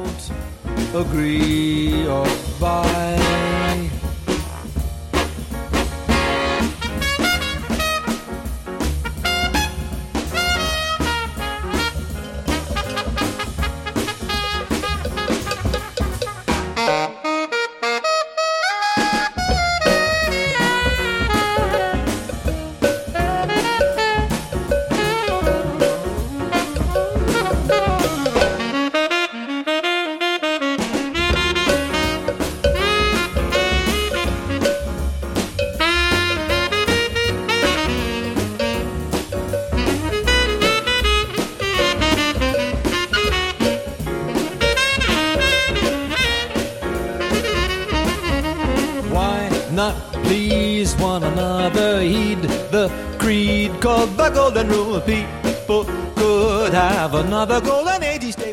don't agree or buy. Not please one another, heed the creed called the Golden Rule. People could have another golden age.